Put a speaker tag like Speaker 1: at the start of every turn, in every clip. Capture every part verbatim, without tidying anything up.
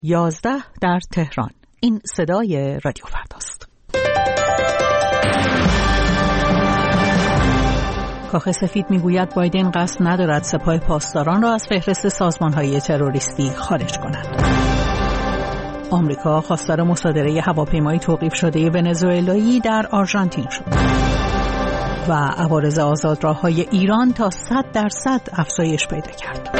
Speaker 1: یازده در تهران. این صدای رادیو فرداست. کاخ سفید میگوید بایدن قصد ندارد سپاه پاسداران را از فهرست سازمان‌های تروریستی خارج کند. آمریکا خواستار مصادره هواپیمای توقیف شده ونزوئلایی در آرژانتین شد. و عوارض آزادراه‌های ایران تا صد درصد افزایش پیدا کرد.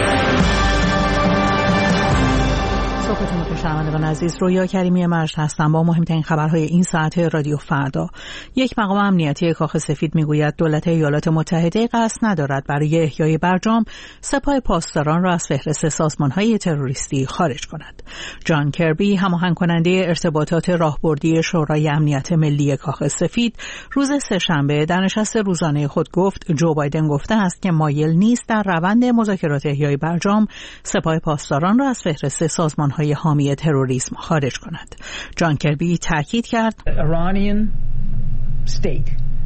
Speaker 1: صبحتون بخیر شنوندگان عزیز، رویا کریمی مجد هستم با مهمترین خبرهای این ساعت رادیو فردا. یک مقام امنیتی کاخ سفید میگوید دولت ایالات متحده قصد ندارد برای احیای برجام سپاه پاسداران را از فهرست سازمان‌های تروریستی خارج کند. جان کربی، هماهنگ کننده ارتباطات راهبردی شورای امنیت ملی کاخ سفید، روز سه‌شنبه در نشست روزانه خود گفت جو بایدن گفته است که مایل نیست در روند مذاکرات احیای برجام سپاه پاسداران را از فهرست سازمان‌های حامی تروریسم خارج کند. جان کربی تاکید کرد
Speaker 2: Iranian state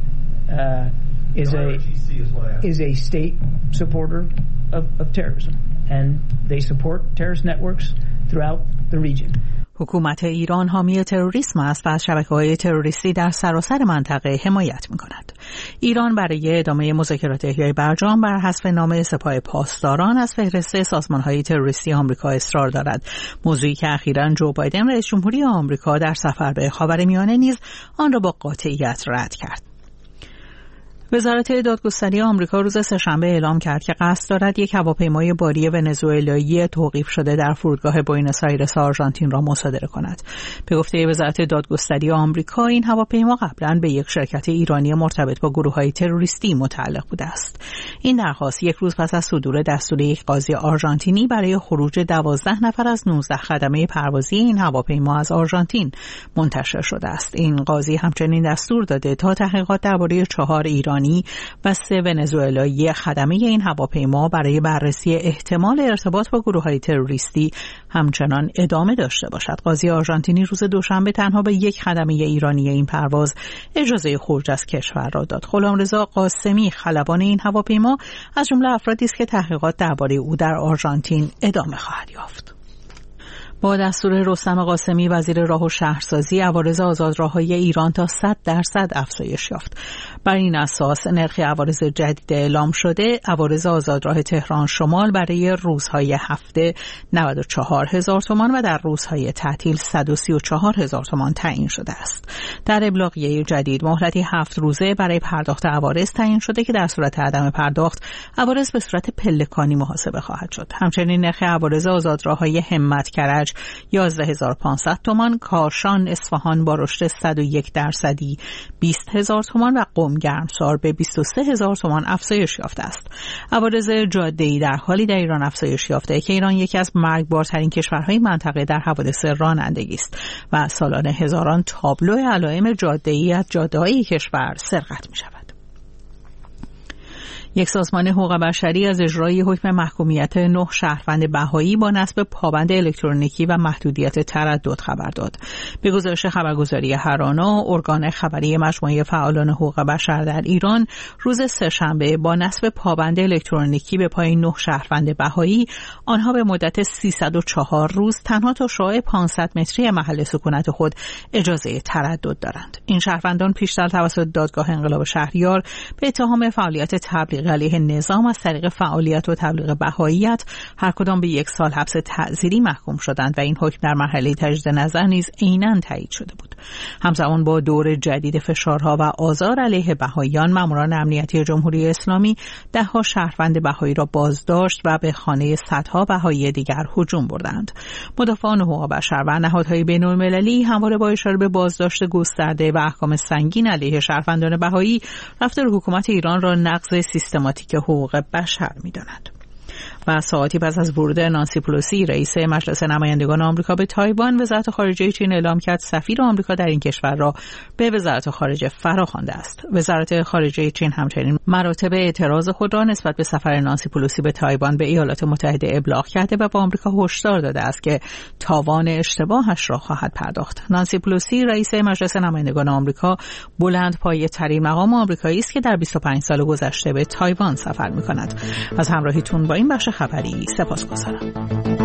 Speaker 2: uh, is a is a state supporter of, of terrorism and they support terrorist networks throughout the region.
Speaker 1: حکومت ایران حامی تروریسم است و از شبکه‌های تروریستی در سراسر منطقه حمایت می‌کند. ایران برای ادامه مذاکرات احیای برجام بر حذف نام سپاه پاسداران از فهرست سازمان‌های تروریستی آمریکا اصرار دارد. موضوعی که اخیراً جو بایدن رئیس جمهوری آمریکا در سفر به خاورمیانه نیز آن را با قاطعیت رد کرد. وزارت دادگستری آمریکا روز سه‌شنبه اعلام کرد که قصد دارد یک هواپیمای باری ونزوئلایی توقیف شده در فرودگاه بوئنوس آیرس آرژانتین را مصادره کند. به گفته وزارت دادگستری آمریکا این هواپیما قبلا به یک شرکت ایرانی مرتبط با گروه‌های تروریستی متعلق بوده است. این درخواست یک روز پس از صدور دستور یک قاضی آرژانتینی برای خروج دوازده نفر از نوزده خدمه پروازی این هواپیما از آرژانتین منتشر شده است. این قاضی همچنین دستور داده تا تحقیقات درباره چهار ایرانی و سه ونزوئلایی خدمه این هواپیما برای بررسی احتمال ارتباط با گروه‌های تروریستی همچنان ادامه داشته باشد. قاضی آرژانتینی روز دوشنبه تنها به یک خدمه ایرانی این پرواز اجازه خروج از کشور را داد. غلامرضا قاسمی، خلبان این هواپیما، از جمله افرادی است که تحقیقات درباره او در آرژانتین ادامه خواهد یافت. با دستور رستم قاسمی، وزیر راه و شهرسازی، عوارض آزادراه‌های ایران تا صد درصد افزایش یافت. بر این اساس نرخ عوارض جدید اعلام شده، عوارض آزادراه تهران شمال برای روزهای هفته نود و چهار هزار تومان و در روزهای تعطیل صد و سی و چهار هزار تومان تعیین شده است. در ابلاغیه جدید مهلتی هفت روزه برای پرداخت عوارض تعیین شده که در صورت عدم پرداخت عوارض به صورت پلکانی محاسبه خواهد شد. همچنین نرخ عوارض آزادراه‌های همت کرج یازده هزار و پانصد تومان، کاشان اصفهان با رشد صد و یک درصدی بیست هزار تومان و قم گرمسار به بیست و سه هزار تومان افزایش یافته است. عوارض جاده‌ای در حالی در ایران افزایش یافته که ایران یکی از مرگبارترین کشورهای منطقه در حوادث رانندگی است و سالانه هزاران تابلو علائم جاده‌ای از جاده‌های کشور سرقت می‌شود. یک سازمان حقوق بشری از اجرای حکم محکومیت نه شهروند بهایی با نصب پابند الکترونیکی و محدودیت تردد خبر داد. به گزارش خبرگزاری هرانا، ارگان خبری مجموعه فعالان حقوق بشر در ایران روز سه‌شنبه با نصب پابند الکترونیکی به پای نه شهروند بهایی، آنها به مدت سیصد و چهار روز تنها تا شعاع پانصد متری محل سکونت خود اجازه تردد دارند. این شهروندان پیشتر توسط دادگاه انقلاب شهریار به اتهام فعالیت تبلیغ علیه نظام از طریق فعالیت و تبلیغ بهاییت هر کدام به یک سال حبس تعزیری محکوم شدند و این حکم در مرحله تجدید نظر نیز عیناً تایید شده بود. همزمان با دور جدید فشارها و آزار علیه بهاییان، ماموران امنیتی جمهوری اسلامی ده‌ها شهروند بهایی را بازداشت و به خانه صدها بهایی دیگر هجوم بردند. مدافعان حقوق بشر و نهادهای بین‌المللی همواره با اشاره به بازداشت گسترده و احکام سنگین علیه شهروندان بهایی، رفتار حکومت ایران را نقض سیستماتیک حقوق بشر می‌دانند. و ساعتی پس از ورود نانسی پلوسی رئیس مجلس نمایندگان آمریکا به تایوان، وزارت خارجه چین اعلام کرد سفیر آمریکا در این کشور را به وزارت خارجه فراخوانده است. وزارت خارجه چین همچنین مراتب اعتراض خود را نسبت به سفر نانسی پلوسی به تایوان به ایالات متحده ابلاغ کرده و به آمریکا هشدار داده است که تاوان اشتباهش را خواهد پرداخت. نانسی پلوسی رئیس مجلس نمایندگان آمریکا بلند پایه ترین مقام آمریکایی است که در بیست و پنج سال گذشته به تایوان سفر می‌کند. از همراهیتون با این بخش خبری سپاسگزارم.